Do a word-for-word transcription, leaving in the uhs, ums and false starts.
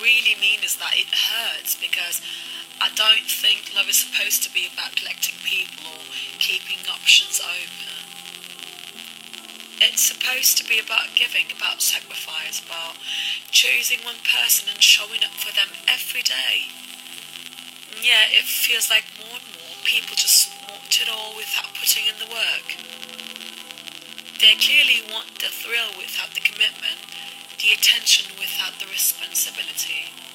really mean is that it hurts, because I don't think love is supposed to be about collecting people or keeping options open. It's supposed to be about giving, about sacrifice, about choosing one person and showing up for them every day. And yeah, it feels like more and more people just want it all without putting in the work. They clearly want the thrill without the commitment, the attention without the responsibility.